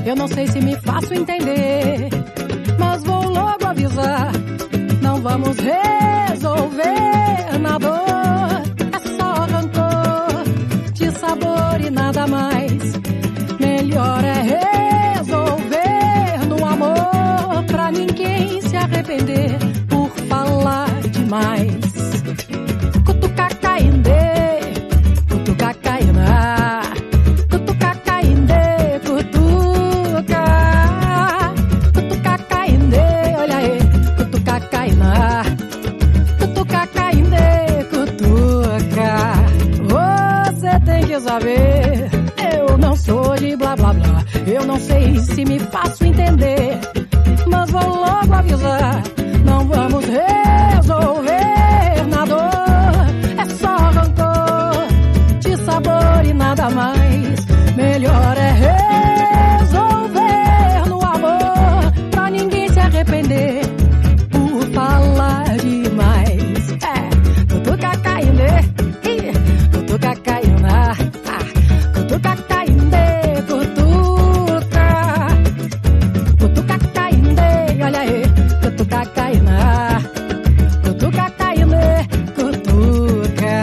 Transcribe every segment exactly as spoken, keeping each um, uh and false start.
Eu não sei se me faço entender, mas vou logo avisar. Não vamos resolver na dor, é só rancor de sabor e nada mais. Melhor é resolver no amor, pra ninguém se arrepender por falar demais. Cutuca caindê, cutuca cainá, cutuca caindê, cutuca, cutuca caindê, olha aí, cutuca cainá, cutuca caindê, cutuca. Você tem que saber, eu não sou de blá blá blá, eu não sei se me faço entender, mas vou logo avisar, não vamos resolver na dor, é só rancor de sabor e nada mais. Melhor é resolver no amor, pra ninguém se arrepender por falar demais. É, cutuca caindê, cutuca cainá, cutuca caindê, cutuca, cutuca caindê, olha aí, cutuca cainá, cutuca caindê, cutuca.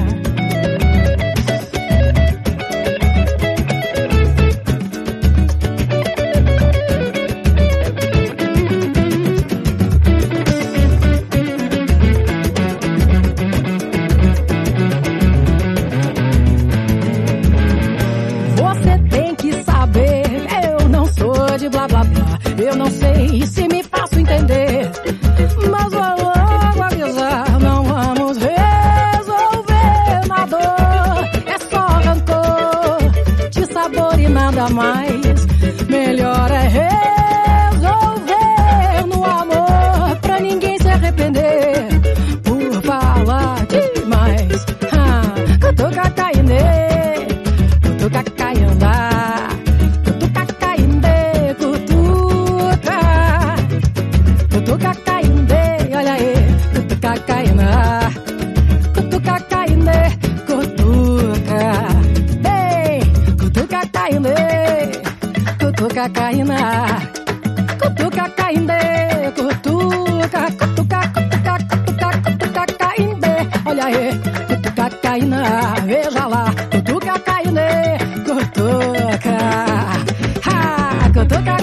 Você tem que saber, eu não sou de blá blá blá, eu não sei se me faço entender, mas vou logo avisar, não vamos resolver na dor, é só rancor de sabor e nada mais. Melhor é resolver no amor, pra ninguém se arrepender por falar demais. Ah, cutuca caindê, cutuca caiandá, cutuca caindê, cutuca, cutuca caindê, olha aí, cutuca cainá, cutuca caindê, cutuca. Ei, cutuca caindê, cutuca cainá, cutuca caindê, cutuca, cutuca, cutuca, cutuca, cutuca caindê, olha aí, cutuca cainá, veja lá, cutuca caindê, cutuca, ha, cutuca